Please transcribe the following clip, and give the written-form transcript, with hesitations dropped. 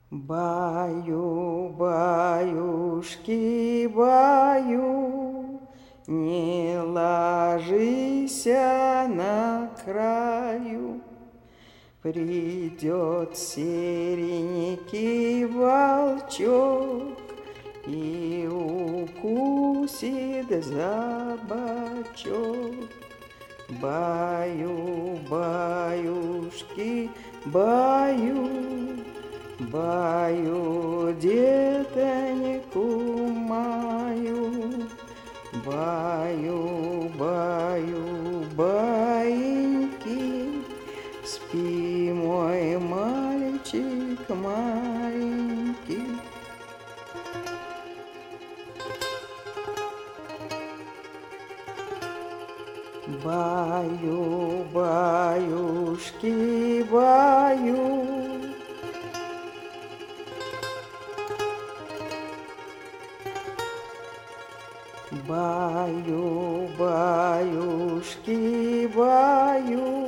Баю, баюшки, баю, не ложися на краю. Придет серенький волчок и укусит за бочок. Баю, баюшки, баю, баю детоньку мою. Баю, баю, баиньки, спи, мой мальчик маленький. Баю, баюшки, баю, баю, баюшки, баю.